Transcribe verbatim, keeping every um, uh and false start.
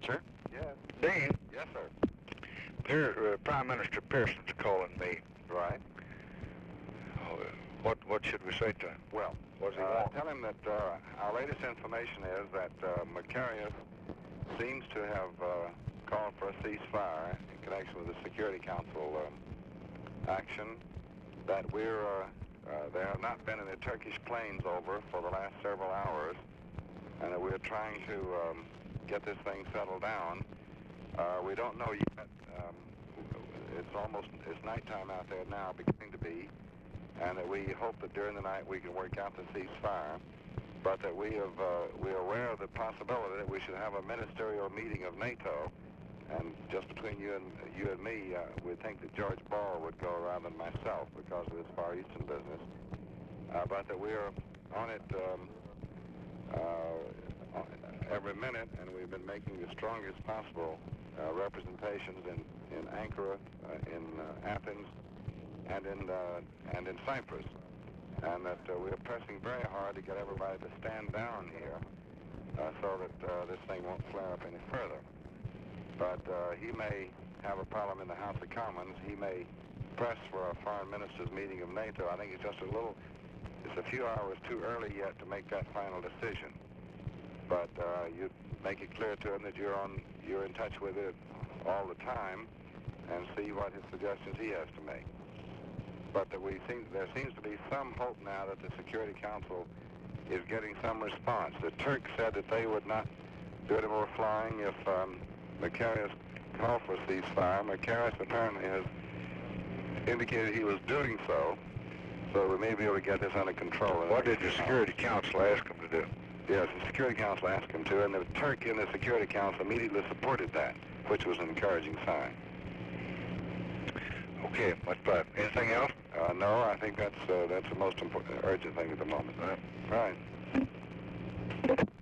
sir. Yes. Dean, Yes, sir. Pier, uh, Prime Minister Pearson's calling me. Right. Oh, uh, what what should we say to him? Well, What does he uh, want? tell him that uh, our latest information is that uh, Macarius seems to have uh, called for a ceasefire in connection with the Security Council um, action, that we're, uh, uh, there have not been any Turkish planes over for the last several hours, and that we're trying to um, get this thing settled down. Uh, we don't know yet. Um, it's almost, it's nighttime out there now, beginning to be, and that we hope that during the night we can work out the ceasefire, but that we have, uh, we're aware of the possibility that we should have a ministerial meeting of NATO, and just between you and you and me, uh, we think that George Ball would go rather than myself because of this Far Eastern business, uh, but that we're on it um, uh, every minute, and we've been making the strongest possible uh, representations in, in Ankara, uh, in uh, Athens, and in uh, and in Cyprus, and that uh, we're pressing very hard to get everybody to stand down here uh, so that uh, this thing won't flare up any further. But uh, he may have a problem in the House of Commons. He may press for a foreign ministers meeting of NATO. I think it's just a little, it's a few hours too early yet to make that final decision. But uh, you make it clear to him that you're on, you're in touch with it all the time, and see what his suggestions he has to make. But that we think there seems to be some hope now that the Security Council is getting some response. The Turks said that they would not do any more flying if um, Macarius called for a ceasefire. Macarius apparently has indicated he was doing so, so we may be able to get this under control. What did the Security Council ask him to do? Yes, the Security Council asked him to, and the Turk in the Security Council immediately supported that, which was an encouraging sign. Okay, much better. Anything else? Uh, no, I think that's uh, that's the most important, urgent thing at the moment. All right. Right.